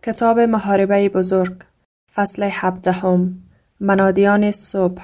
کتاب محاربه بزرگ، فصل 17. منادیان صبح.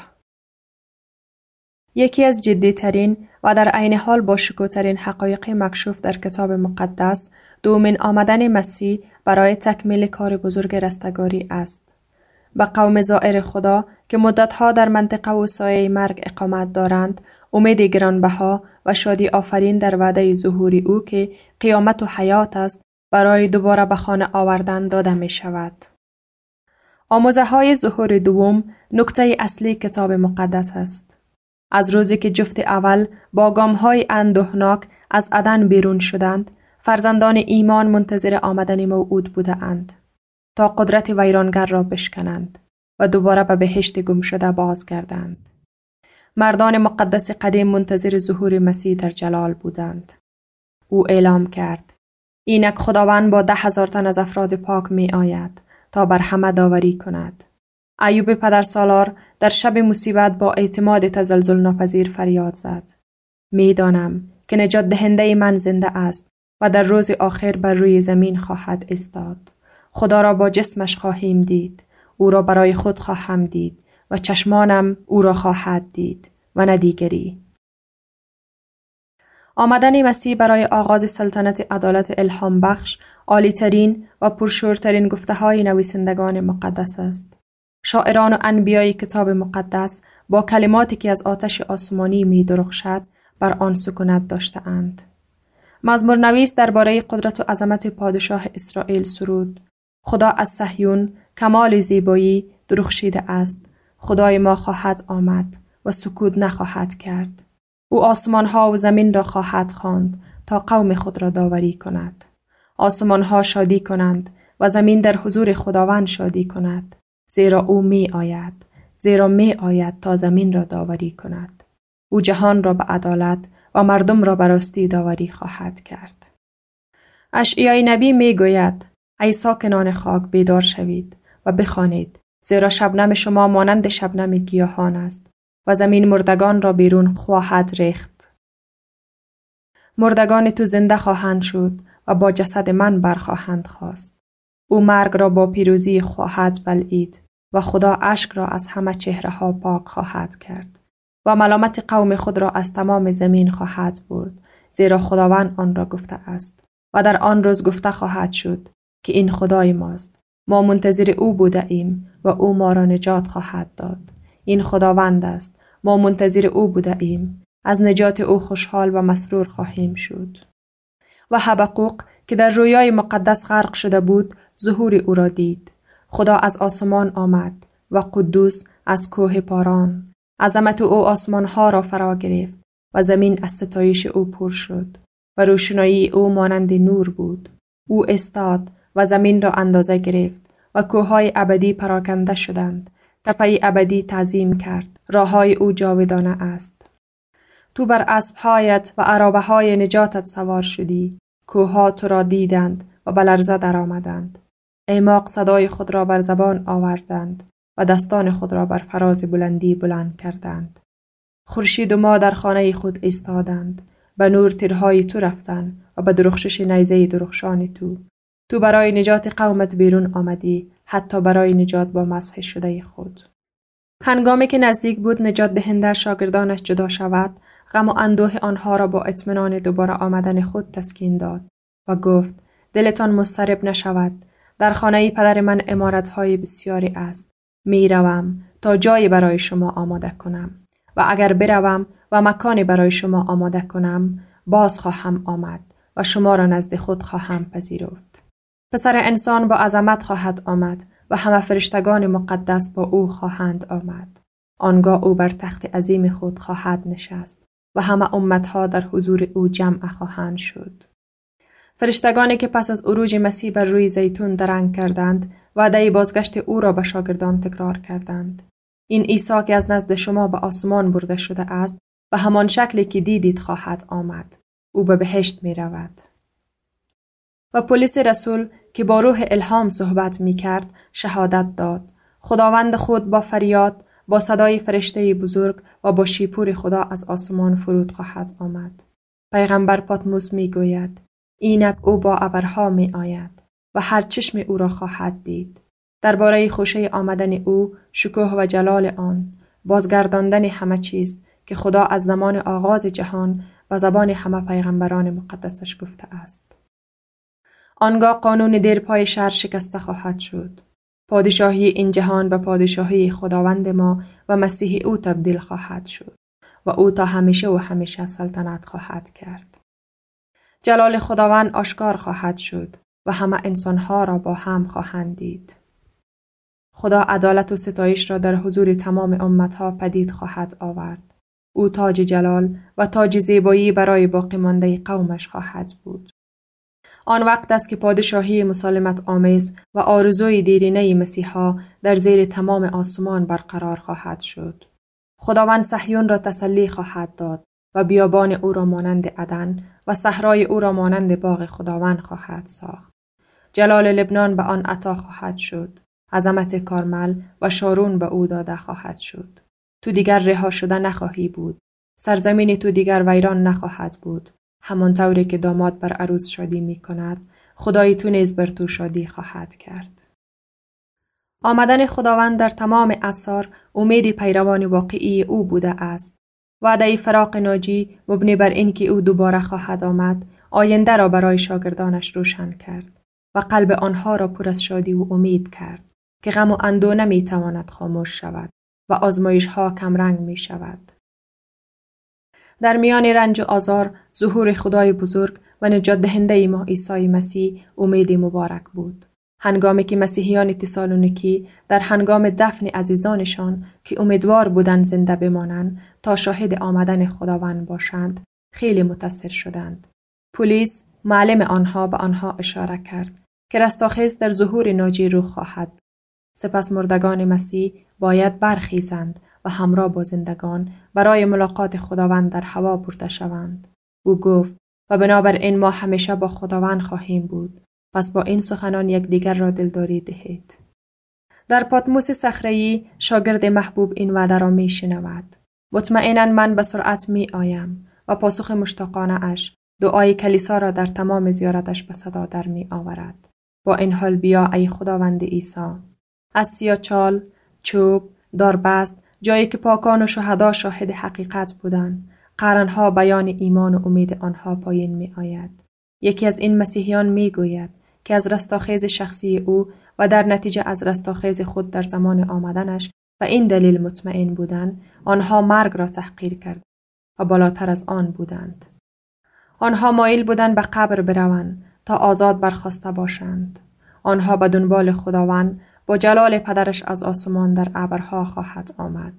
یکی از جدی‌ترین و در عین حال با شکوه‌ترین حقایق مکشوف در کتاب مقدس دومین آمدن مسیح برای تکمیل کار بزرگ رستگاری است. به قوم زائر خدا که مدتها در منطقه و سایه مرگ اقامت دارند، امید گرانبها و شادی آفرین در وعده ظهور او که قیامت و حیات است برای دوباره به خانه آوردن داده می شود. آموزه های ظهور دوم نکته اصلی کتاب مقدس است. از روزی که جفت اول با گام های اندوهناک از عدن بیرون شدند، فرزندان ایمان منتظر آمدن موعود بوده اند تا قدرت ویرانگر را بشکنند و دوباره به بهشت گم شده بازگردند. مردان مقدس قدیم منتظر ظهور مسیح در جلال بودند. او اعلام کرد: اینک خداوند با 10,000 تن از افراد پاک می آید تا بر همه داوری کند. ایوب پدرسالار در شب مصیبت با اعتماد تزلزل ناپذیر فریاد زد: می دانم که نجات دهنده من زنده است و در روز آخر بر روی زمین خواهد ایستاد. خدا را با جسمش خواهیم دید، او را برای خود خواهم دید و چشمانم او را خواهد دید و نه دیگری. آمدن مسیح برای آغاز سلطنت عدالت الهام بخش عالی‌ترین و پرشورترین گفته‌های نویسندگان مقدس است. شاعران و انبیای کتاب مقدس با کلماتی که از آتش آسمانی می درخشد بر آن سکونت داشته اند. مزمور نویس درباره قدرت و عظمت پادشاه اسرائیل سرود: خدا از صهیون کمال زیبایی درخشیده است. خدای ما خواهد آمد و سکوت نخواهد کرد. او آسمان‌ها و زمین را خواهد خواند تا قوم خود را داوری کند. آسمان‌ها شادی کنند و زمین در حضور خداوند شادی کند، زیرا او می آید تا زمین را داوری کند. او جهان را به عدالت و مردم را به راستی داوری خواهد کرد. اشعیای نبی می گوید: ای ساکنان خاک، بیدار شوید و بخوانید، زیرا شبنم شما مانند شبنم گیاهان است و زمین مردگان را بیرون خواهد ریخت. مردگان تو زنده خواهند شد و با جسد من برخواهند خاست. او مرگ را با پیروزی خواهد بلعید و خدا اشک را از همه چهره‌ها پاک خواهد کرد و ملامت قوم خود را از تمام زمین خواهد برد، زیرا خداوند آن را گفته است. و در آن روز گفته خواهد شد که این خدای ماست، ما منتظر او بوده ایم و او ما را نجات خواهد داد. این خداوند است، ما منتظر او بوده ایم، از نجات او خوشحال و مسرور خواهیم شد. و حبقوق که در رویای مقدس غرق شده بود، ظهور او را دید. خدا از آسمان آمد و قدوس از کوه پاران. عظمت او آسمان‌ها را فرا گرفت و زمین از ستایش او پر شد و روشنایی او مانند نور بود. او ایستاد و زمین را اندازه گرفت و کوههای ابدی پراکنده شدند. تپه ابدی تعظیم کرد. راههای او جاودانه است. تو بر اسب‌هایت و عرابه‌های نجاتت سوار شدی. کوه‌ها تو را دیدند و به لرزه درآمدند. اعماق صدای خود را بر زبان آوردند و دستان خود را بر فراز بلندی بلند کردند. خورشید و ماه در خانه خود ایستادند. به نور تیرهای تو رفتند و به درخشش نیزه درخشان تو. تو برای نجات قومت بیرون آمدی، حتی برای نجات با مسح شده خود. هنگامی که نزدیک بود نجات دهنده شاگردانش جدا شود، غم و اندوه آنها را با اطمینان دوباره آمدن خود تسکین داد و گفت: دلتان مضطرب نشود. در خانه پدر من عمارت‌های بسیاری است. می روم تا جایی برای شما آماده کنم و اگر بروم و مکانی برای شما آماده کنم، باز خواهم آمد و شما را نزد خود خواهم پذیرفت. پسر انسان با عظمت خواهد آمد و همه فرشتگان مقدس با او خواهند آمد. آنگاه او بر تخت عظیم خود خواهد نشست و همه امتها در حضور او جمع خواهند شد. فرشتگانی که پس از عروج مسیح بر روی زیتون درنگ کردند، وعده بازگشت او را به شاگردان تکرار کردند. این عیسی که از نزد شما به آسمان برده شده است، به همان شکلی که دیدید خواهد آمد. او به بهشت می رود. و پلیس رسول که با روح الهام صحبت می کرد، شهادت داد: خداوند خود با فریاد، با صدای فرشته بزرگ و با شیپور خدا از آسمان فرود خواهد آمد. پیغمبر پاتموس می گوید: اینک او با ابرها می آید و هر چشم او را خواهد دید. درباره خوشی آمدن او، شکوه و جلال آن، بازگرداندن همه چیز که خدا از زمان آغاز جهان و زبان همه پیغمبران مقدسش گفته است. آنگاه قانون دیر پای شر شکسته خواهد شد. پادشاهی این جهان به پادشاهی خداوند ما و مسیح او تبدیل خواهد شد و او تا همیشه و همیشه سلطنت خواهد کرد. جلال خداوند آشکار خواهد شد و همه انسانها را با هم خواهند دید. خدا عدالت و ستایش را در حضور تمام امتها پدید خواهد آورد. او تاج جلال و تاج زیبایی برای باقی مانده قومش خواهد بود. آن وقت است که پادشاهی مسالمت آمیز و آرزوی دیرینه مسیحا در زیر تمام آسمان برقرار خواهد شد. خداوند صهیون را تسلی خواهد داد و بیابان او را مانند عدن و صحرای او را مانند باغ خداوند خواهد ساخت. جلال لبنان به آن عطا خواهد شد. عظمت کارمل و شارون به او داده خواهد شد. تو دیگر رها شده نخواهی بود. سرزمین تو دیگر ویران نخواهد بود. همانطوری که داماد بر عروس شادی می کند، خدای تو نیز بر تو شادی خواهد کرد. آمدن خداوند در تمام اعصار امید پیروان واقعی او بوده است. وعده فراق ناجی مبنی بر اینکه او دوباره خواهد آمد، آینده را برای شاگردانش روشن کرد و قلب آنها را پر از شادی و امید کرد که غم و اندوه نمی تواند خاموش شود و آزمایش ها کمرنگ می شود. در میان رنج و آزار ظهور خدای بزرگ و نجات دهنده ما عیسی مسیح امید مبارک بود. هنگامی که مسیحیان تسالونیکی در هنگام دفن عزیزانشان که امیدوار بودند زنده بمانند تا شاهد آمدن خداوند باشند، خیلی متاثر شدند. پلیس معلم آنها به آنها اشاره کرد که رستاخیز در ظهور ناجی رخ خواهد. سپس مردگان مسیح باید برخیزند و همراه با زندگان برای ملاقات خداوند در هوا برده شوند. او گفت و بنابراین ما همیشه با خداوند خواهیم بود. پس با این سخنان یکدیگر را دلداری دهید. در پاتموس صخره‌ای شاگرد محبوب این وعده را می شنود. مطمئناً من به سرعت می آیم و پاسخ مشتاقانه اش دعای کلیسا را در تمام زیارتش به صدا در می آورد. با این حال بیا ای خداوند عیسی. از سیاه‌چال، چوب، داربست، جایی که پاکان و شهدا شاهد حقیقت بودند، قرنها بیان ایمان و امید آنها پایین می آید. یکی از این مسیحیان می گوید که از رستاخیز شخصی او و در نتیجه از رستاخیز خود در زمان آمدنش و این دلیل مطمئن بودند، آنها مرگ را تحقیر کرد و بالاتر از آن بودند. آنها مایل بودند به قبر بروند تا آزاد برخاسته باشند. آنها به دنبال خداوند با جلال پدرش از آسمان در ابرها خواهد آمد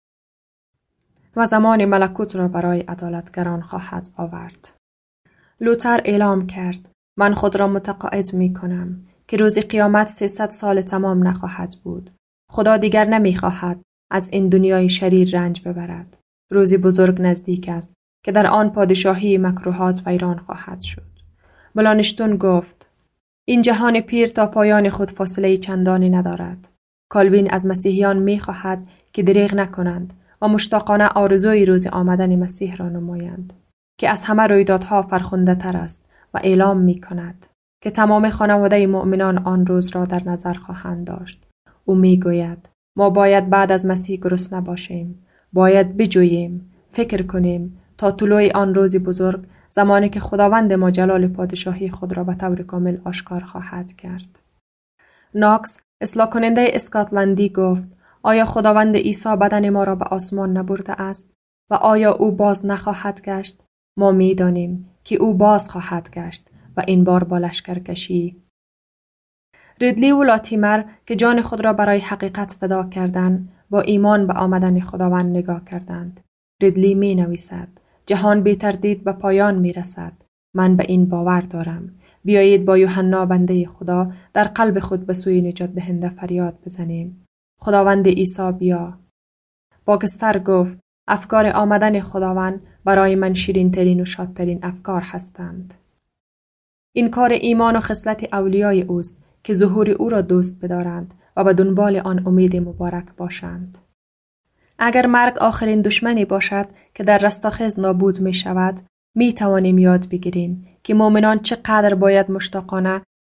و زمان ملکوت را برای عدالتگران خواهد آورد. لوتر اعلام کرد: من خود را متقاعد می کنم که روز قیامت 300 سال تمام نخواهد بود. خدا دیگر نمی خواهد از این دنیای شریر رنج ببرد. روزی بزرگ نزدیک است که در آن پادشاهی مکروهات ویران خواهد شد. ملانشتون گفت: این جهان پیر تا پایان خود فاصله چندانی ندارد. کالوین از مسیحیان می خواهد که دریغ نکنند و مشتاقانه آرزوی روز آمدن مسیح را نمایند که از همه رویدادها فرخنده تر است و اعلام می کند که تمام خانواده مؤمنان آن روز را در نظر خواهند داشت. او می گوید: ما باید بعد از مسیح گرسنه باشیم. باید بجوییم، فکر کنیم تا طلوع آن روز بزرگ، زمانی که خداوند ما جلال پادشاهی خود را به طور کامل آشکار خواهد کرد. ناکس، اصلاح کننده اسکاتلندی گفت: آیا خداوند عیسی بدن ما را به آسمان نبرده است و آیا او باز نخواهد گشت؟ ما می دانیم که او باز خواهد گشت و این بار با لشکرکشی. ریدلی و لاتیمر که جان خود را برای حقیقت فدا کردند، با ایمان به آمدن خداوند نگاه کردند. ریدلی می نویسد: جهان بی تردید به پایان می رسد. من به این باور دارم. بیایید با یوحنا بنده خدا در قلب خود به سوی نجات دهنده فریاد بزنیم: خداوند عیسی بیا. باکستر گفت: افکار آمدن خداوند برای من شیرین ترین و شادترین افکار هستند. این کار ایمان و خصلت اولیای اوست که ظهور او را دوست بدارند و به دنبال آن امید مبارک باشند. اگر مرگ آخرین دشمنی باشد که در رستاخیز نابود می شود، می توانیم یاد بگیریم که مؤمنان چقدر باید مشتاقانه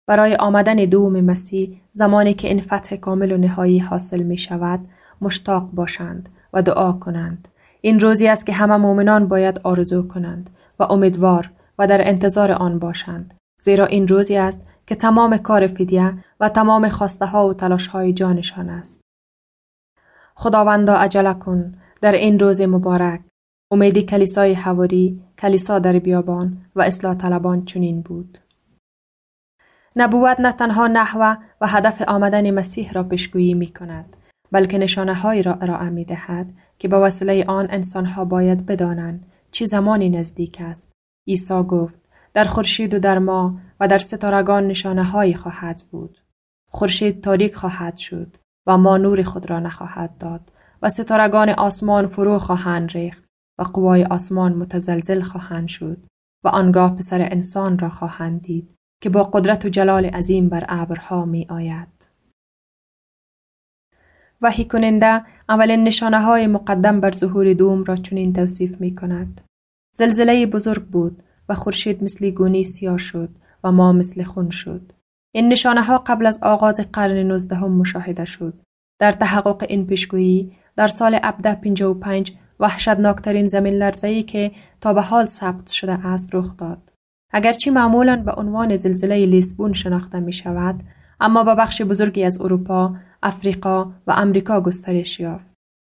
برای آمدن دوم مسیح زمانی که این فتح کامل و نهایی حاصل می شود مشتاق باشند و دعا کنند. این روزی است که همه مؤمنان باید آرزو کنند و امیدوار و در انتظار آن باشند، زیرا این روزی است که تمام کار فدیه و تمام خواسته ها و تلاش های جانشان است. خداوندا عجله کن در این روز مبارک. امیدی کلیسای حواری، کلیسا در بیابان و اصلاح طلبان چنین بود. نبوت نه تنها نحوه و هدف آمدن مسیح را پیشگویی می کند، بلکه نشانه هایی را ارائه می دهد که به وسیله آن انسان ها باید بدانند چه زمانی نزدیک است. عیسی گفت در خورشید و در ماه و در ستارگان نشانه هایی خواهد بود. خورشید تاریک خواهد شد و ماه نور خود را نخواهد داد و ستارگان آسمان فرو خواهند ریخت و قوای آسمان متزلزل خواهند شد و آنگاه پسر انسان را خواهند دید که با قدرت و جلال عظیم بر ابرها می آید. وحی کننده اولین نشانه های مقدم بر ظهور دوم را چنین توصیف می کند. زلزله بزرگ بود و خورشید مثل گونی سیاه شد و ماه مثل خون شد. این نشانه ها قبل از آغاز قرن 19 مشاهده شد. در تحقق این پیشگویی در سال 1755 وحشتناکترین زمین لرزه‌ای که تا به حال ثبت شده است رخ داد. اگرچه معمولاً به عنوان زلزله لیسبون شناخته می شود، اما به بخش بزرگی از اروپا، افریقا و امریکا گسترش یافت.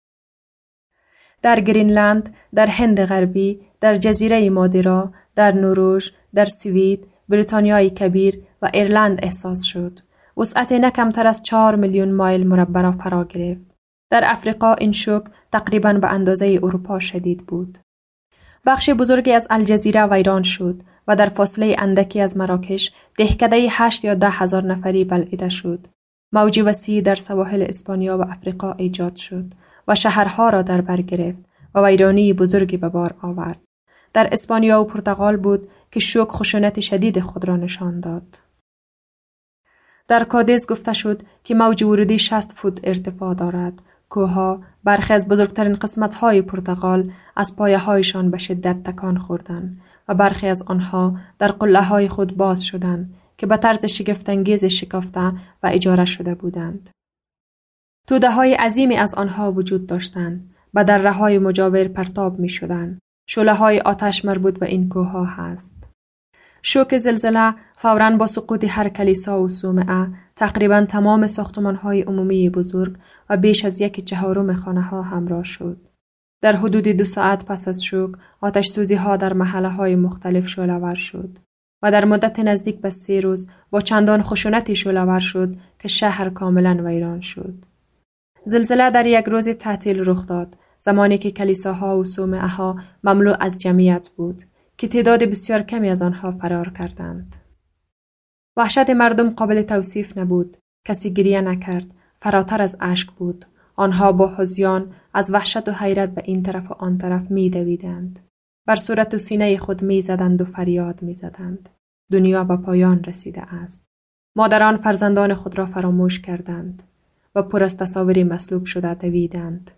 در گرینلند، در هند غربی، در جزیره مادیرا، در نروژ، در سوئد، بریتانیای کبیر و ایرلند احساس شد. وسعت نه کمتر از 4 میلیون مایل مربع را فرا گرفت. در افریقا این شوک تقریباً به اندازه اروپا شدید بود. بخش بزرگی از الجزیره ویران شد و در فاصله اندکی از مراکش دهکده 8 یا 10 هزار نفری بلعیده شد. موج وسیعی در سواحل اسپانیا و افریقا ایجاد شد و شهرها را در بر گرفت و ویرانی بزرگی به بار آورد. در اسپانیا و پرتغال بود که شوک خشونت شدید خود را نشان داد. در کادیز گفته شد که موج ورودی 60 فوت ارتفاع دارد. کوهها، برخی از بزرگترین قسمت‌های پرتغال از پایه‌هایشان به شدت تکان خوردند و برخی از آنها در قله‌های خود باز شدند که به طرز شگفت‌انگیز شکافته و اجاره شده بودند. توده‌های عظیمی از آنها وجود داشتند، به دره‌های مجاور پرتاب می‌شدند. شعله‌های آتش مربوط به این کوه‌ها هست. شوک زلزله فوراً با سقوط هر کلیسا و صومعه تقریباً تمام ساختمان‌های عمومی بزرگ و بیش از 1/4 خانه‌ها همراه شد. در حدود 2 ساعت پس از شوک آتش سوزی‌ها در محله‌های مختلف شعله‌ور شد و در مدت نزدیک به 3 روز با چندان خشونتی شعله‌ور شد که شهر کاملاً ویران شد. زلزله در یک روز تعطیل رخ داد، زمانی که کلیساها و صومعه‌ها مملو از جمعیت بود که تعداد بسیار کمی از آنها فرار کردند. وحشت مردم قابل توصیف نبود. کسی گریه نکرد، فراتر از اشک بود. آنها با هذیان از وحشت و حیرت به این طرف و آن طرف می‌دویدند. بر صورت و سینه خود می‌زدند و فریاد می‌زدند. دنیا به پایان رسیده است. مادران فرزندان خود را فراموش کردند و پر از تصاویر مصلوب شده دویدند.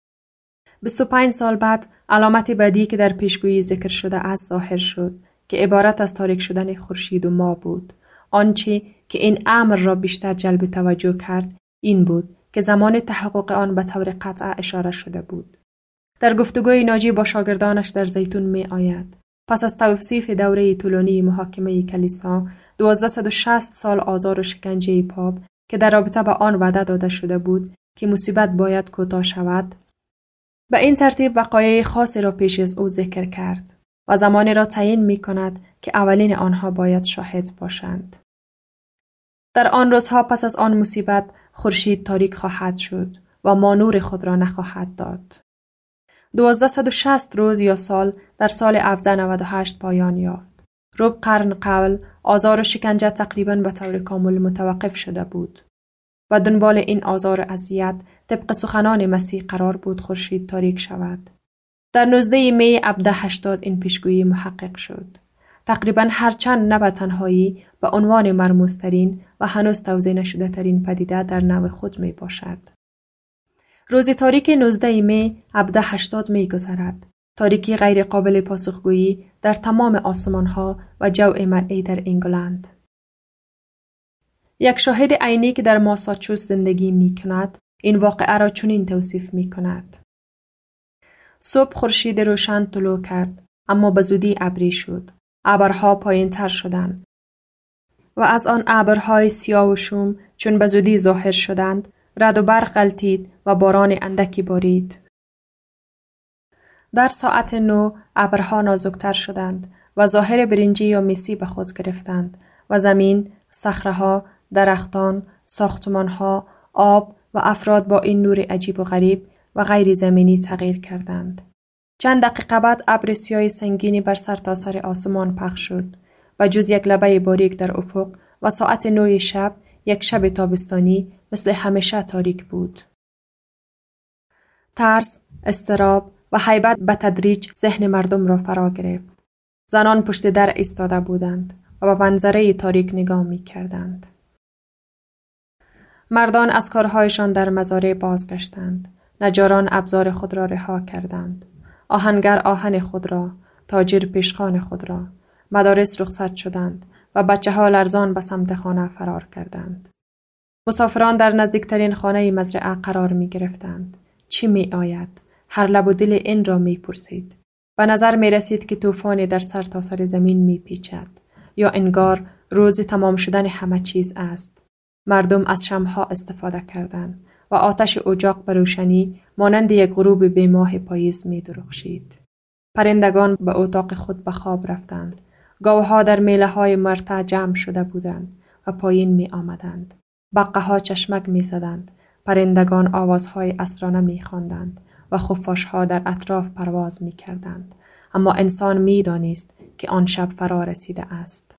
25 سال بعد علامت بعدی که در پیشگویی ذکر شده است ظاهر شد که عبارت از تاریک شدن خورشید و ماه بود. آنچه که این امر را بیشتر جلب توجه کرد این بود که زمان تحقق آن به طور قطع اشاره شده بود. در گفتگوی ناجی با شاگردانش در زیتون می آید. پس از توصیف دوره طولانی محاکمه کلیسا، 1260 سال آزار و شکنجه پاپ که در رابطه با آن وعده داده شده بود که مصیبت باید کوتاه شود، به این ترتیب وقایع خاصی را پیش از او ذکر کرد و زمانی را تعیین می کند که اولین آنها باید شاهد باشند. در آن روزها پس از آن مصیبت خورشید تاریک خواهد شد و ماه نور خود را نخواهد داد. 1260 روز یا سال در سال 1798 پایان یافت. ربع قرن قبل آزار و شکنجه تقریباً به طور کامل متوقف شده بود و دنبال این آزار و اذیت طبق سخنان مسیح قرار بود خورشید تاریک شود. در 19 می 1780 این پیشگویی محقق شد. تقریباً هرچند نه به تنهایی به عنوان مرموزترین و هنوز توضیح نشده ترین پدیده در نوع خود می باشد. روز تاریک 19 می 1780 می گذرد. تاریکی غیر قابل پاسخگویی در تمام آسمان‌ها و جو مرئی در انگلند. یک شاهد عینی که در ماساچوست زندگی می کند این واقعه را چنین توصیف می کند. صبح خورشید روشن طلوع کرد، اما به زودی ابری شد. ابرها پایین تر شدند و از آن ابرهای سیاه و شوم چون به زودی ظاهر شدند، رعد و برق غلتید و باران اندکی بارید. در ساعت 9 ابرها نازکتر شدند و ظاهر برنجی یا مسی به خود گرفتند و زمین، صخره‌ها، درختان، ساختمان‌ها، آب و افراد با این نور عجیب و غریب و غیر زمینی تغییر کردند. چند دقیقه بعد ابر سیاه سنگینی بر سرتاسر آسمان پخش شد و جز یک لبه باریک در افق و ساعت 9 شب، یک شب تابستانی مثل همیشه تاریک بود. ترس، اضطراب و هیبت به تدریج ذهن مردم را فرا گرفت. زنان پشت در ایستاده بودند و به منظره تاریک نگاه می کردند. مردان از کارهایشان در مزارع بازگشتند. نجاران ابزار خود را رها کردند. آهنگر آهن خود را، تاجر پیشخوان خود را. مدارس رخصت شدند و بچه‌ها لرزان به سمت خانه فرار کردند. مسافران در نزدیکترین خانه مزرعه قرار می گرفتند. چی می آید؟ هر لب و دل این را می پرسید. به نظر می رسید که طوفانی در سرتاسر زمین می پیچد یا انگار روز تمام شدن همه چیز است. مردم از شمع‌ها استفاده کردند و آتش اجاق به روشنی مانند یک غروب بی‌ماه پاییز می درخشید. پرندگان به اتاق خود به خواب رفتند. گاوها در میله‌های مرتع جمع شده بودند و پایین می آمدند. بقه‌ها چشمک می زدند. پرندگان آوازهای اسرانه می خواندند و خفاش‌ها در اطراف پرواز می کردند. اما انسان می دانست که آن شب فرا رسیده است.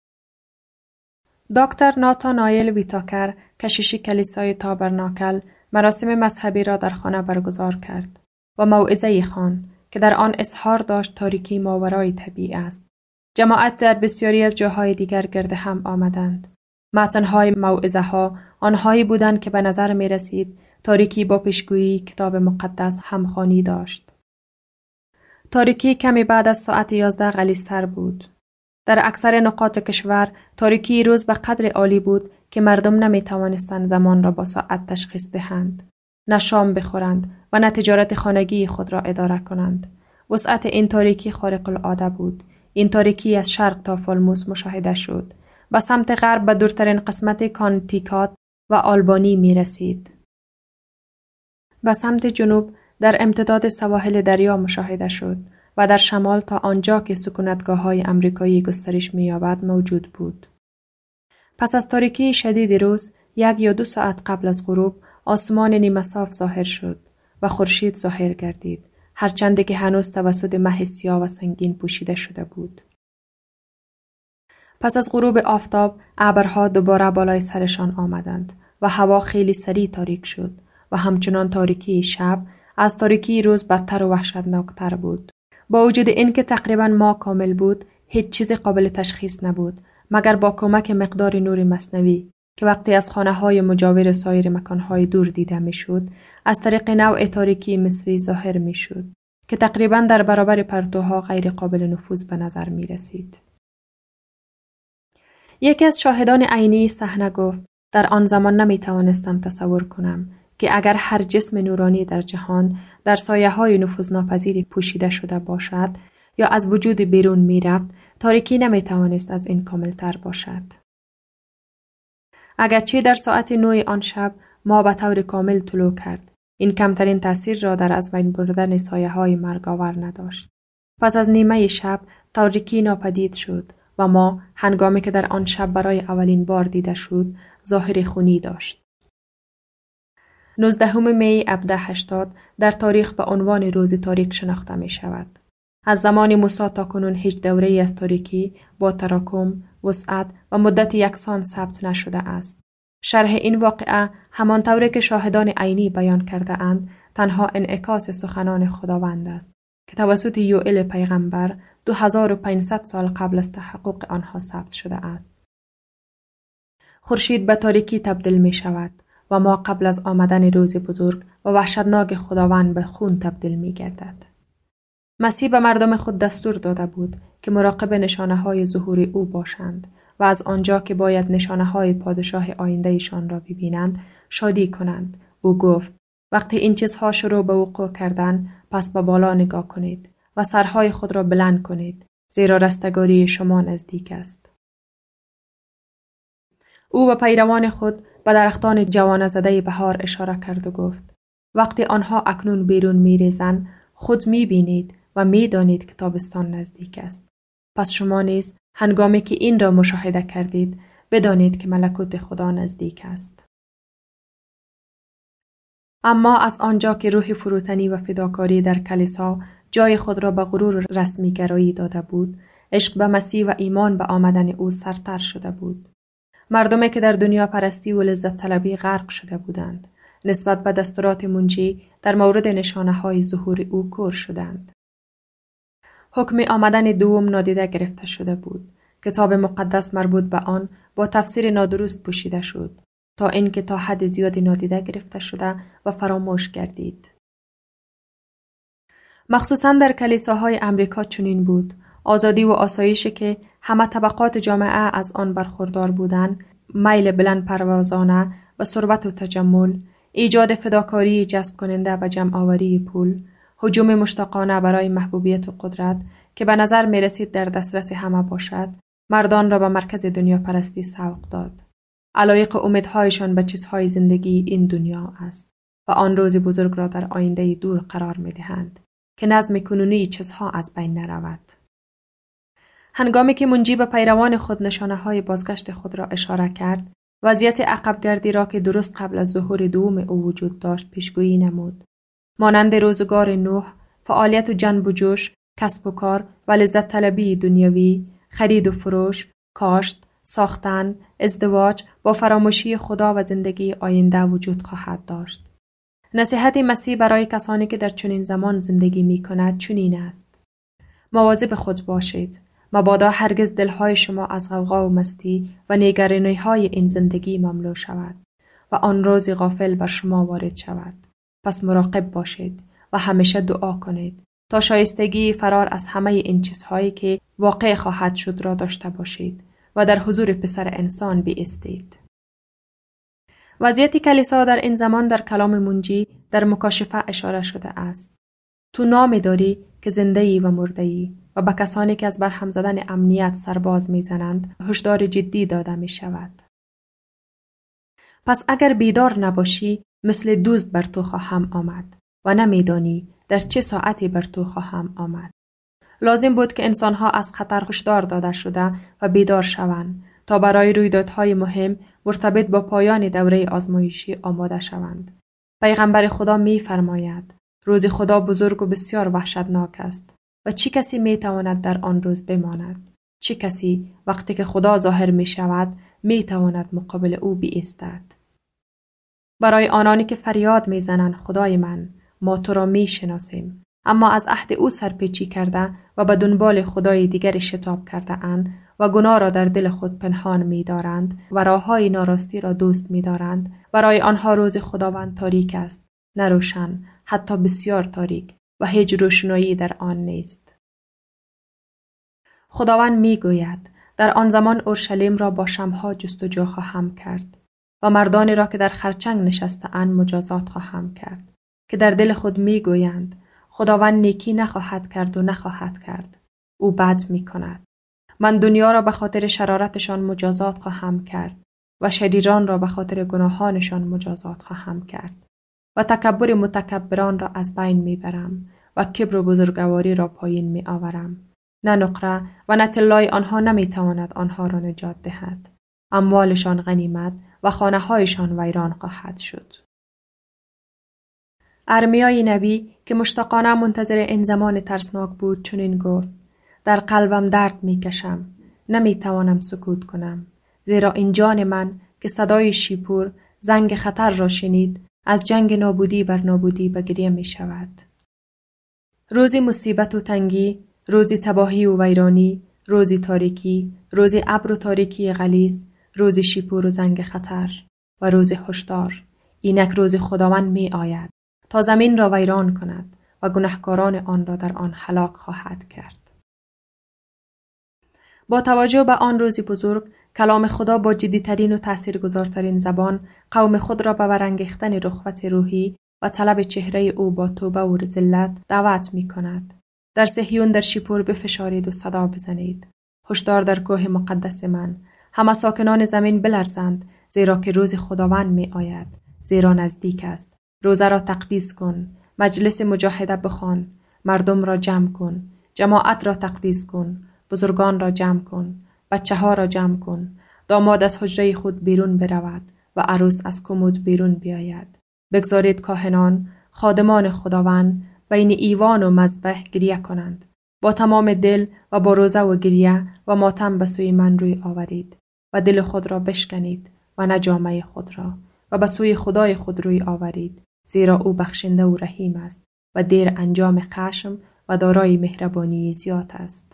دکتر ناتانائیل ویتاکر، کشیش کلیسای تابرناکل، مراسم مذهبی را در خانه برگزار کرد و موعظه‌ای خواند که در آن اظهار داشت تاریکی ماورای طبیعی است. جماعت در بسیاری از جاهای دیگر گرد هم آمدند. متن‌های موعظه‌ها آنهایی بودند که به نظر می رسید تاریکی با پیشگویی کتاب مقدس همخوانی داشت. تاریکی کمی بعد از ساعت 11 غلیظ‌تر بود. در اکثر نقاط کشور تاریکی روز به قدر عالی بود که مردم نمی توانستند زمان را با ساعت تشخیص دهند، نه شام بخورند و نه تجارت خانگی خود را اداره کنند. وسعت این تاریکی خارق العاده بود. این تاریکی از شرق تا فالموس مشاهده شد. به سمت غرب به دورترین قسمت کانتیکات و آلبانی می رسید. به سمت جنوب در امتداد سواحل دریا مشاهده شد و در شمال تا آنجا که سکونتگاه‌های امریکایی گسترش می‌یابد موجود بود. پس از تاریکی شدید روز، 1 یا 2 ساعت قبل از غروب، آسمان نیمه صاف ظاهر شد و خورشید ظاهر گردید، هرچند که هنوز توسط مه سیاه و سنگین پوشیده شده بود. پس از غروب آفتاب، ابرها دوباره بالای سرشان آمدند و هوا خیلی سریع تاریک شد و همچنان تاریکی شب از تاریکی روز بدتر و وحشتناکتر بود. با وجود اینکه تقریباً ماه کامل بود، هیچ چیز قابل تشخیص نبود مگر با کمک مقدار نور مصنوی که وقتی از خانه‌های مجاور سایر مکان‌های دور دیده می‌شد، از طریق نوع تاریکی مصری ظاهر می‌شد که تقریباً در برابر پرتوها غیر قابل نفوذ به نظر می‌رسید. یکی از شاهدان عینی صحنه گفت: در آن زمان نمی‌توانستم تصور کنم که اگر هر جسم نورانی در جهان در سایه‌های نفوذناپذیری پوشیده شده باشد یا از وجود بیرون می‌رفت، تاریکی نمی‌توانست از این کامل‌تر باشد. اگرچه در ساعت 9 آن شب ما به طور کامل طلوع کرد، این کمترین تأثیر را در از بین بردن سایه‌های مرگاور نداشت. پس از نیمه شب تاریکی ناپدید شد و ما هنگامی که در آن شب برای اولین بار دیده شد، ظاهر خونی داشت. 19 می 1780 در تاریخ به عنوان روز تاریک شناخته می شود. از زمان موسی تا کنون هیچ دوره‌ای از تاریکی با تراکم، وسعت و مدت یکسان ثبت نشده است. شرح این واقعه همان طوری که شاهدان عینی بیان کرده اند، تنها انعکاس سخنان خداوند است که توسط یوئیل پیغمبر 2500 سال قبل از تحقق آنها ثبت شده است. خورشید به تاریکی تبدیل می شود و ما قبل از آمدن روز بزرگ و وحشتناک خداوند به خون تبدیل می گردد. مسیح به مردم خود دستور داده بود که مراقب نشانه‌های ظهور او باشند و از آنجا که باید نشانه‌های پادشاه آینده‌شان را ببینند شادی کنند. او گفت: وقتی این چیزها شروع به وقوع کردن، پس به بالا نگاه کنید و سرهای خود را بلند کنید، زیرا رستگاری شما نزدیک است. او به پیروان خود به درختان جوانه زده بهار اشاره کرد و گفت: وقتی آنها اکنون بیرون می‌ریزند، خود می‌بینید و می‌دانید که تابستان نزدیک است. پس شما نیز هنگامی که این را مشاهده کردید، بدانید که ملکوت خدا نزدیک است. اما از آنجا که روح فروتنی و فداکاری در کلیسا جای خود را به غرور رسمی گرایی داده بود، عشق به مسیح و ایمان به آمدن او سرتر شده بود. مردمی که در دنیا پرستی و لذت طلبی غرق شده بودند، نسبت به دستورات منجی در مورد نشانه‌های ظهور او کور شدند. حکم آمدن دوم نادیده گرفته شده بود. کتاب مقدس مربوط به آن با تفسیر نادرست پوشیده شد، تا اینکه تا حد زیادی نادیده گرفته شده و فراموش گردید. مخصوصاً در کلیساهای امریکا چنین بود. آزادی و آسایشی که همه طبقات جامعه از آن برخوردار بودند، میل بلند پروازانه و ثروت و تجمل، ایجاد فداکاری جذب کننده و جمع‌آوری پول، هجوم مشتاقانه برای محبوبیت و قدرت که به نظر می رسید در دسترس همه باشد، مردان را به مرکز دنیا پرستی سوق داد. علایق امیدهایشان به چیزهای زندگی این دنیا است و آن روز بزرگ را در آینده دور قرار می دهند که نظم کنونی چیزها از بین نرود. هنگامی که منجی به پیروان خود نشانه‌های بازگشت خود را اشاره کرد، وضعیت عقب‌گردی را که درست قبل از ظهور دوم او وجود داشت پیشگویی نمود. مانند روزگار نوح، فعالیت و جنب و جوش، کسب و کار و لذت طلبی دنیوی، خرید و فروش، کاشت، ساختن، ازدواج با فراموشی خدا و زندگی آینده وجود خواهد داشت. نصیحت مسیح برای کسانی که در چنین زمان زندگی می کند چنین است: مواظب خود باشید. مبادا هرگز دلهای شما از غوغا و مستی و نگرانی‌های این زندگی مملو شود و آن روز غافل بر شما وارد شود. پس مراقب باشید و همیشه دعا کنید تا شایستگی فرار از همه این چیزهایی که واقع خواهد شد را داشته باشید و در حضور پسر انسان بایستید. وضعیت کلیسا در این زمان در کلام منجی در مکاشفه اشاره شده است. تو نام داری که زنده‌ای و مرده‌ای و به کسانی که از برهم زدن امنیت سرباز می‌زنند هشدار جدی داده می‌شود. پس اگر بیدار نباشی، مثل دزد بر تو خواهم آمد و نمی‌دانی در چه ساعتی بر تو خواهم آمد. لازم بود که انسان‌ها از خطر هشدار داده شده و بیدار شوند تا برای رویدادهای مهم مرتبط با پایان دوره آزمایشی آماده شوند. پیغمبر خدا می‌فرماید: روز خدا بزرگ و بسیار وحشتناک است و چه کسی می‌تواند در آن روز بماند؟ چه کسی وقتی که خدا ظاهر می‌شود می‌تواند مقابل او بایستد؟ برای آنانی که فریاد می‌زنند: خدای من، ما تو را می‌شناسیم، اما از عهد او سرپیچی کرده و به دنبال خدای دیگر شتاب کرده اند و گناه را در دل خود پنهان می‌دارند و راه‌های ناراستی را دوست می‌دارند، برای آنها روز خداوند تاریک است، نه روشن، حتی بسیار تاریک و هیچ روشنایی در آن نیست. خداوند می‌گوید: در آن زمان اورشلیم را با شمع‌ها جستجو خواهم کرد و مردانی را که در خرچنگ نشسته‌اند مجازات خواهم کرد که در دل خود می‌گویند: خداوند نیکی نخواهد کرد و نخواهد کرد، او بد می‌کند. من دنیا را به خاطر شرارتشان مجازات خواهم کرد و شریران را به خاطر گناهانشان مجازات خواهم کرد و تکبر متکبران را از بین میبرم و کبر و بزرگواری را پایین می آورم. نه نقره و نه طلای آنها نمیتواند آنها را نجات دهد. اموالشان غنیمت و خانه هایشان ویران خواهد شد. ارمیای نبی که مشتاقانه منتظر این زمان ترسناک بود چنین گفت: در قلبم درد میکشم، نمیتوانم سکوت کنم، زیرا این جان من که صدای شیپور زنگ خطر را شنید از جنگ نابودی بر نابودی به گریه می شود. روزی مصیبت و تنگی، روزی تباهی و ویرانی، روزی تاریکی، روزی ابر و تاریکی غلیظ، روزی شیپور و زنگ خطر و روزی هشدار. اینک روز خداوند می آید تا زمین را ویران کند و گناهکاران آن را در آن هلاک خواهد کرد. با توجه به آن روزی بزرگ، کلام خدا با جدی‌ترین و تاثیرگذارترین زبان قوم خود را به برانگیختن رغبت روحی و طلب چهره او با توبه و ذلت دعوت می‌کند. در صهیون در شیپور بفشارید و صدا بزنید. هشدار در کوه مقدس من. همه ساکنان زمین بلرزند، زیرا که روز خداوند می آید. زیرا نزدیک است. روزه را تقدیس کن. مجلس مجاهده بخوان. مردم را جمع کن. جماعت را تقدیس کن. بزرگان را جمع کن. بچه ها را جمع کن. داماد از حجره خود بیرون برود و عروس از کمود بیرون بیاید. بگذارید کاهنان، خادمان خداوند بین ایوان و مذبح گریه کنند. با تمام دل و با روزه و گریه و ماتم به سوی من روی آورید و دل خود را بشکنید و نه جامه خود را و به سوی خدای خود روی آورید، زیرا او بخشنده و رحیم است و دیر انجام خشم و دارای مهربانی زیاد است.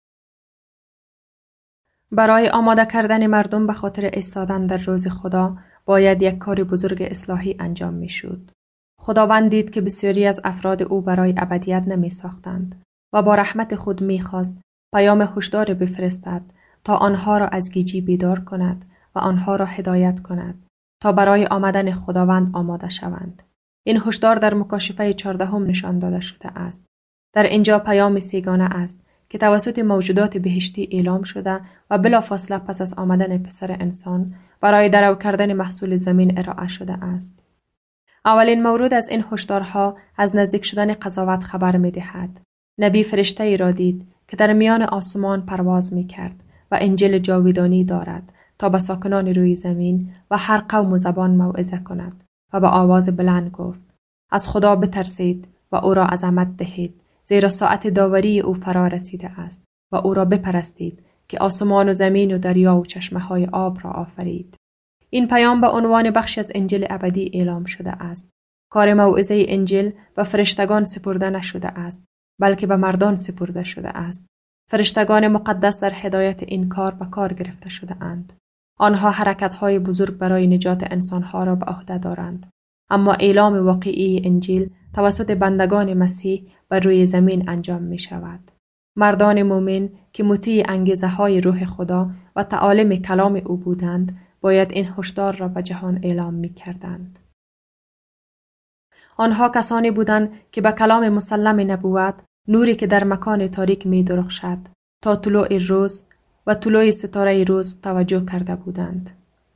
برای آماده کردن مردم به خاطر ایستادن در روز خدا باید یک کار بزرگ اصلاحی انجام می شد. خداوند دید که بسیاری از افراد او برای ابدیت نمی ساختند و با رحمت خود می خواست پیام هشدار بفرستد تا آنها را از گیجی بیدار کند و آنها را هدایت کند تا برای آمدن خداوند آماده شوند. این هشدار در مکاشفه 14 نشان داده شده است. در اینجا پیام سیگانه است که توسط موجودات بهشتی اعلام شده و بلافاصله پس از آمدن پسر انسان برای درو کردن محصول زمین ارائه شده است. اولین مورد از این هشدارها از نزدیک شدن قضاوت خبر می دهد. نبی فرشته ای را دید که در میان آسمان پرواز می کرد و انجیل جاودانی دارد تا به ساکنان روی زمین و هر قوم و زبان موعظه کند و به آواز بلند گفت: از خدا بترسید و او را عظمت دهید، زیرا ساعت داوری او فرا رسیده است و او را بپرستید که آسمان و زمین و دریا و چشمه های آب را آفرید. این پیام به عنوان بخشی از انجیل ابدی اعلام شده است. کار موعظه انجیل به فرشتگان سپرده نشده است، بلکه به مردان سپرده شده است. فرشتگان مقدس در هدایت این کار به کار گرفته شده اند. آنها حرکت‌های بزرگ برای نجات انسان‌ها را به عهده دارند. اما اعلام واقعی انجیل توسط بندگان مسیح بر روی زمین انجام می شود. مردان مؤمن که مطیع انگیزه‌های روح خدا و تعالیم کلام او بودند، باید این هشدار را به جهان اعلام می کردند. آنها کسانی بودند که به کلام مسلم نبوت، نوری که در مکان تاریک می درخشد، تا طلوع روز و طلوع ستاره روز توجه کرده بودند.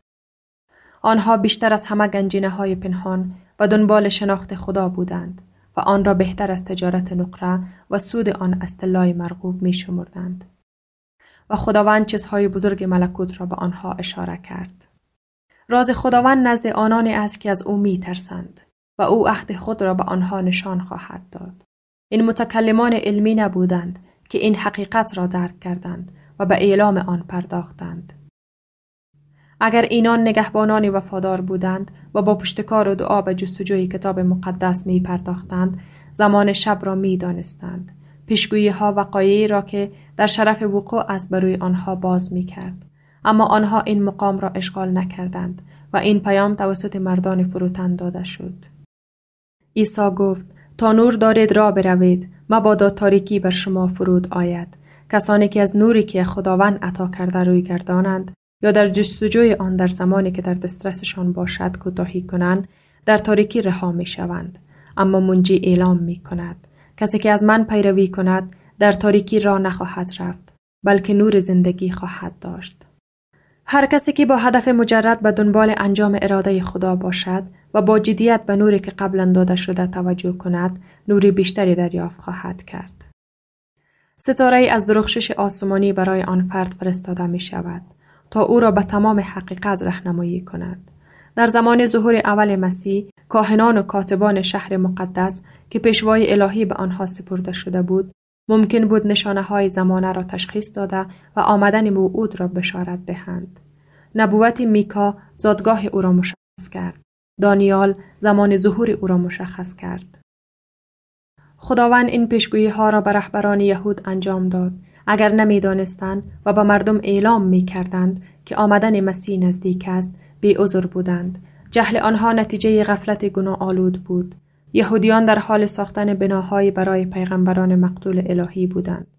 آنها بیشتر از همه گنجینه‌های پنهان و دنبال شناخت خدا بودند و آن را بهتر از تجارت نقره و سود آن از طلای مرغوب می شمردند. و خداوند چیزهای بزرگ ملکوت را به آنها اشاره کرد. راز خداوند نزد آنانی است که از او می ترسند و او عهد خود را به آنها نشان خواهد داد. این متکلمان علمی نبودند که این حقیقت را درک کردند و به اعلام آن پرداختند. اگر اینان نگهبانان وفادار بودند و با پشتکار و دعا به جستجوی کتاب مقدس می پرداختند، زمان شب را می دانستند. پیشگویی ها وقایعی را که در شرف وقوع است بروی آنها باز می کرد. اما آنها این مقام را اشغال نکردند و این پیام توسط مردان فروتن داده شد. عیسی گفت: تا نور دارید راه بروید، مبادا تاریکی بر شما فرود آید. کسانی که از نوری که خداوند عطا کرده روی گردانند یا در جستجوی آن در زمانی که در دسترسشان باشد کوتاهی کنند، در تاریکی رها می شوند. اما منجی اعلام می کند: کسی که از من پیروی کند در تاریکی راه نخواهد رفت، بلکه نور زندگی خواهد داشت. هر کسی که با هدف مجرد به دنبال انجام اراده خدا باشد و با جدیت به نوری که قبلا داده شده توجه کند، نوری بیشتری دریافت خواهد کرد. ستاره‌ای از درخشش آسمانی برای آن فرد فرستاده می شود تا او را به تمام حقیقت راهنمایی کند. در زمان ظهور اول مسیح، کاهنان و کاتبان شهر مقدس که پیشوای الهی به آنها سپرده شده بود، ممکن بود نشانه‌های زمانه را تشخیص داده و آمدن موعود را بشارت دهند. نبوت میکا زادگاه او را مشخص کرد. دانیال زمان ظهور او را مشخص کرد. خداوند این پیشگویی‌ها را به رهبران یهود انجام داد. اگر نمی‌دانستند و به مردم اعلام می‌کردند که آمدن مسیح نزدیک است، بی‌عذر بودند. جهل آنها نتیجه غفلت گناه‌آلود بود. یهودیان در حال ساختن بناهایی برای پیغمبران مقتول الهی بودند.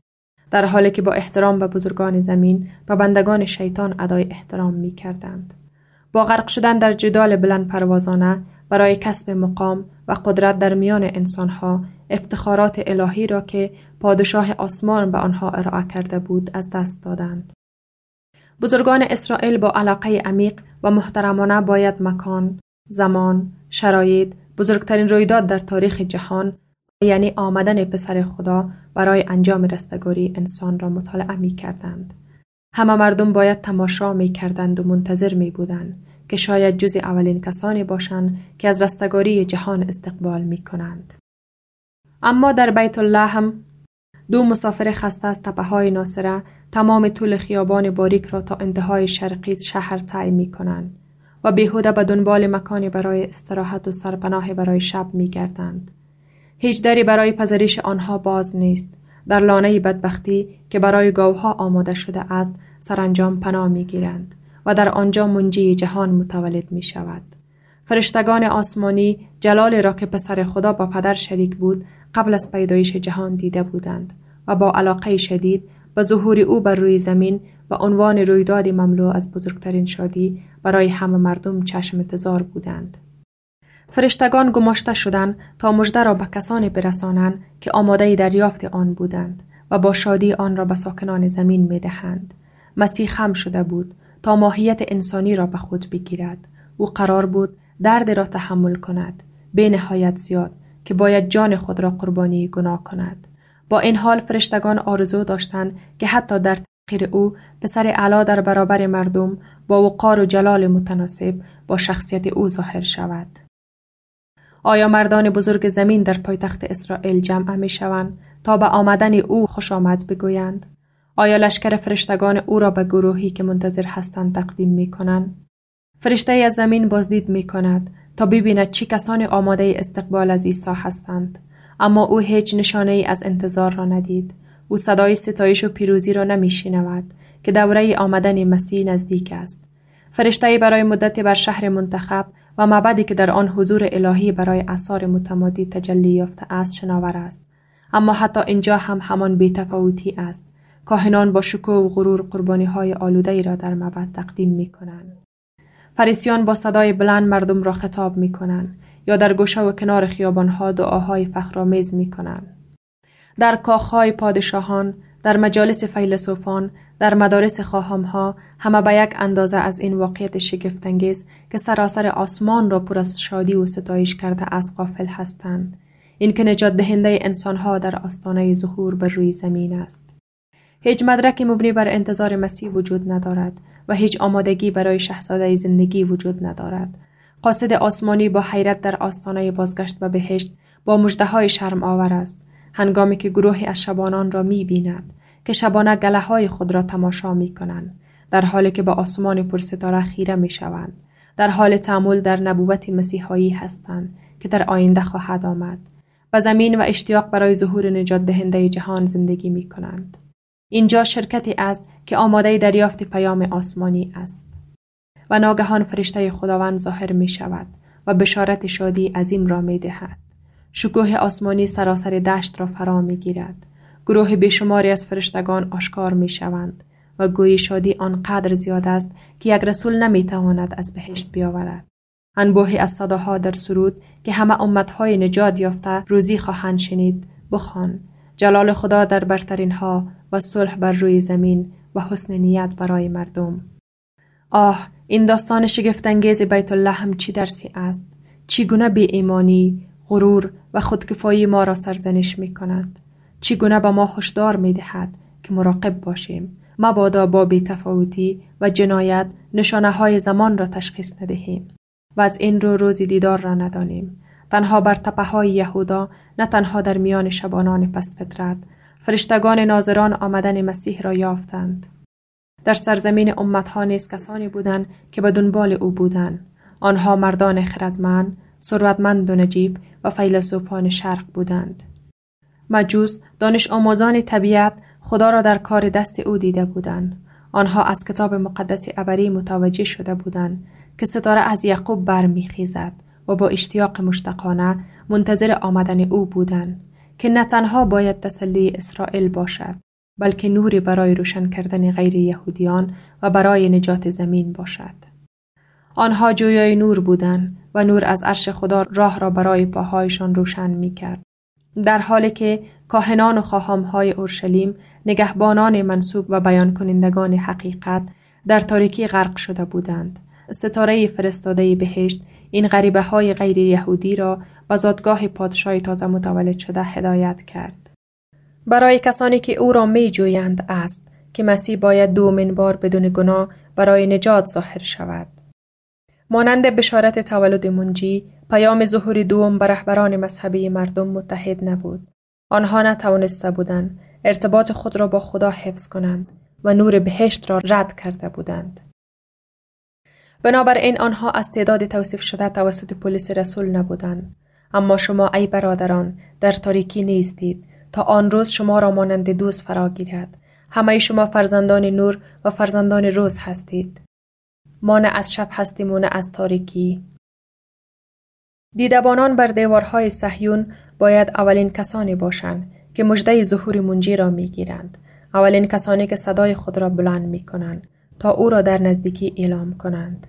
در حالی که با احترام به بزرگان زمین به بندگان شیطان ادای احترام می کردند. با غرق شدن در جدال بلند پروازانه برای کسب مقام و قدرت در میان انسانها، افتخارات الهی را که پادشاه آسمان به آنها ارائه کرده بود از دست دادند. بزرگان اسرائیل با علاقه عمیق و محترمانه باید مکان، زمان، شرایط، بزرگترین رویداد در تاریخ جهان، یعنی آمدن پسر خدا برای انجام رستگاری انسان را مطالعه می کردند. همه مردم باید تماشا می کردند و منتظر می بودند که شاید جز اولین کسانی باشند که از رستگاری جهان استقبال می کنند. اما در بیت الله هم دو مسافر خسته از تپه‌های ناصره تمام طول خیابان باریک را تا انتهای شرقی شهر طی می کنند و بیهوده به دنبال مکانی برای استراحت و سرپناه برای شب می گردند. هیچ دری برای پذیرش آنها باز نیست. در لانه بدبختی که برای گاوها آماده شده است سرانجام پناه می گیرند و در آنجا منجی جهان متولد می شود. فرشتگان آسمانی جلالی را که پسر خدا با پدر شریک بود قبل از پیدایش جهان دیده بودند و با علاقه شدید به ظهور او بر روی زمین به عنوان رویدادی مملو از بزرگترین شادی برای همه مردم چشم انتظار بودند. فرشتگان گماشته شدند تا مژده را به کسانی برسانند که آماده دریافت آن بودند و با شادی آن را به ساکنان زمین می دهند. مسیح خم شده بود تا ماهیت انسانی را به خود بگیرد. او قرار بود درد را تحمل کند، به نهایت زیاد، که باید جان خود را قربانی گناه کند. با این حال فرشتگان آرزو داشتند که حتی در تحقیر او پسر اعلی در برابر مردم با وقار و جلال متناسب با شخصیت او ظاهر شود. آیا مردان بزرگ زمین در پایتخت اسرائیل جمع می شوند تا به آمدن او خوش آمد بگویند؟ آیا لشکر فرشتگان او را به گروهی که منتظر هستند تقدیم می کنند؟ فرشته از زمین بازدید می کند تا ببیند چه کسانی آماده استقبال از عیسی هستند. اما او هیچ نشانه ای از انتظار را ندید. او صدای ستایش و پیروزی را نمی شنود که دوره آمدن مسیح نزدیک است. فرشته برای مدتی بر شهر منتخب و معبدی که در آن حضور الهی برای اعصار متمادی تجلی یافته است شناور است. اما حتی اینجا هم همان بی‌تفاوتی است. کاهنان با شکوه و غرور قربانی‌های آلوده‌ای را در معبد تقدیم می‌کنند. فریسیان با صدای بلند مردم را خطاب می‌کنند یا در گوشه و کنار خیابان‌ها دعاهای فخرآمیز می‌کنند. در کاخ‌های پادشاهان، در مجالس فیلسوفان، در مدارس خاهم‌ها همه به یک اندازه از این واقعیت شگفت‌انگیز که سراسر آسمان را پر از شادی و ستایش کرده از غافل هستند. این که نجات دهنده انسان‌ها در آستانه ظهور بر روی زمین است. هیچ مدرکی مبنی بر انتظار مسیح وجود ندارد و هیچ آمادگی برای شاهزاده زندگی وجود ندارد. قاصد آسمانی با حیرت در آستانه بازگشت به بهشت با مژده‌های شرم آور است، هنگامی که گروهی از شبانان را می‌بیند که شبانه گله‌های خود را تماشا می‌کنند، در حالی که به آسمان پرستاره خیره می‌شوند، در حال تأمل در نبوت مسیحایی هستند که در آینده خواهد آمد. و زمین و اشتیاق برای ظهور نجات دهنده جهان زندگی می‌کنند. اینجا شرکتی است که آماده دریافت پیام آسمانی است. و ناگهان فرشته خداوند ظاهر می شود و بشارت شادی عظیم را می دهد. شکوه آسمانی سراسر دشت را فرا می گیرد. گروه بیشماری از فرشتگان آشکار می شوند و گویی شادی آنقدر زیاد است که یک رسول نمی تواند از بهشت بیاورد. انبوهی از صداها در سرود که همه امتهای نجات یافته روزی خواهند شنید بخوان. جلال خدا در برترین ها و صلح بر روی زمین و حسن نیت برای مردم. آه، این داستان شگفت‌انگیز بیت الله هم چی درسی است؟ چگونه بی ایمانی، غرور و خودکفایی ما را سرزنش می کند؟ چگونه به ما هشدار می دهد که مراقب باشیم، مبادا با بی‌تفاوتی و جنایت نشانه های زمان را تشخیص ندهیم و از این رو روزی دیدار را ندانیم. تنها بر تپه های یهودا، نه تنها در میان شبانان پست فطرت، فرشتگان ناظران آمدن مسیح را یافتند. در سرزمین امتها نیز کسانی بودند که به دنبال او بودند. آنها مردان خردمند، ثروتمند و نجیب و فیلسوفان شرق بودند. مجوس، دانش آموزان طبیعت، خدا را در کار دست او دیده بودند. آنها از کتاب مقدس عبری متوجه شده بودند که ستاره از یعقوب برمیخیزد و با اشتیاق مشتاقانه منتظر آمدن او بودند که نه تنها باید تسلی اسرائیل باشد بلکه نوری برای روشن کردن غیر یهودیان و برای نجات زمین باشد. آنها جویای نور بودند و نور از عرش خدا راه را برای پاهایشان روشن می کرد. در حالی که کاهنان و خاخام‌های اورشلیم، نگهبانان منصوب و بیان کنندگان حقیقت در تاریکی غرق شده بودند. ستاره فرستاده بهشت این غریبه های غیر یهودی را به زادگاه پادشاه تازه متولد شده هدایت کرد. برای کسانی که او را می جویند است که مسیح باید دومین بار بدون گناه برای نجات ظاهر شود. مانند بشارت تولد منجی، پیام ظهور دوم به رهبران مذهبی مردم متحد نبود. آنها نتوانسته بودند ارتباط خود را با خدا حفظ کنند و نور بهشت را رد کرده بودند. بنابراین آنها از تعداد توصیف شده توسط پلیس رسول نبودند. اما شما ای برادران در تاریکی نیستید تا آن روز شما را مانند دوست فرا گیرد. همه شما فرزندان نور و فرزندان روز هستید. ما نه از شب هستیم و نه از تاریکی. دیدبانان بر دیوارهای صهیون باید اولین کسانی باشند که مژده ظهور منجی را میگیرند. اولین کسانی که صدای خود را بلند میکنند تا او را در نزدیکی اعلام کنند.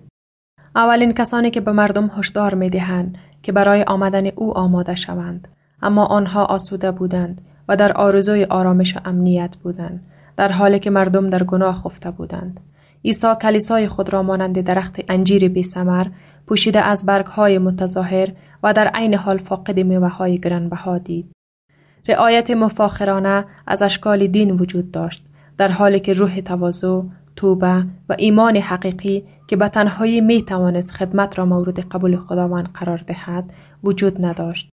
اولین کسانی که به مردم هشدار میدهند که برای آمدن او آماده شوند. اما آنها آسوده بودند و در آرزوی آرامش و امنیت بودند، در حالی که مردم در گناه خفته بودند. عیسی کلیسای خود را مانند درخت انجیر بی ثمر، پوشیده از برگ‌های متظاهر و در عین حال فاقد میوه‌های گرانبها دید. رعایت مفاخرانه از اشکال دین وجود داشت، در حالی که روح تواضع، توبه و ایمان حقیقی که به تنهایی می توانست خدمت را مورد قبول خداوند قرار دهد وجود نداشت.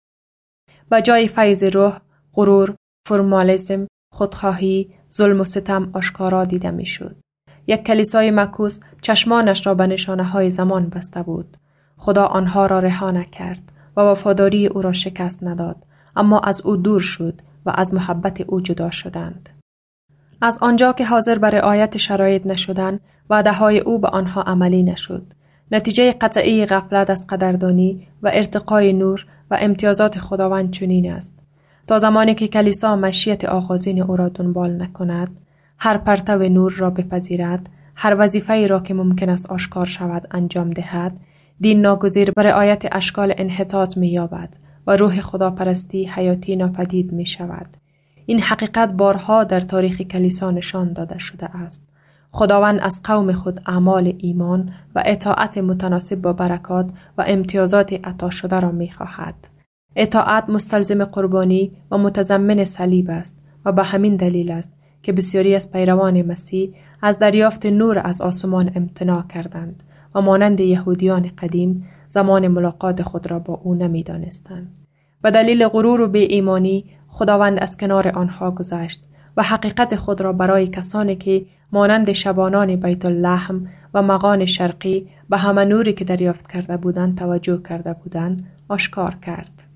به جای فیض روح، غرور، فرمالیسم، خودخواهی، ظلم و ستم آشکارا دیده می شد. یک کلیسای معکوس چشمانش را به نشانه‌های زمان بسته بود. خدا آنها را رها نکرد و وفاداری او را شکست نداد، اما از او دور شد و از محبت او جدا شدند. از آنجا که حاضر بر رعایت شرایط نشدند، وعده‌های او به آنها عملی نشد. نتیجه قطعی غفلت از قدردانی و ارتقای نور و امتیازات خداوند چنین است: تا زمانی که کلیسا مشیت آغازین او را دنبال نکند، هر پرتو نور را بپذیرد، هر وظیفه‌ای را که ممکن است آشکار شود انجام دهد، دین ناگزیر بر رعایت اشکال انحطاط می‌یابد و روح خداپرستی حیاتی ناپدید می‌شود. این حقیقت بارها در تاریخ کلیسا نشان داده شده است. خداوند از قوم خود اعمال ایمان و اطاعت متناسب با برکات و امتیازات عطا شده را می‌خواهد. اطاعت مستلزم قربانی و متضمن صلیب است و به همین دلیل است که بسیاری از پیروان مسیح از دریافت نور از آسمان امتناع کردند و مانند یهودیان قدیم زمان ملاقات خود را با او نمی‌دانستند. به دلیل غرور و بی ایمانی خداوند از کنار آنها گذشت و حقیقت خود را برای کسانی که مانند شبانان بیت اللحم و مغان شرقی به همه نوری که دریافت کرده بودند توجه کرده بودند آشکار کرد.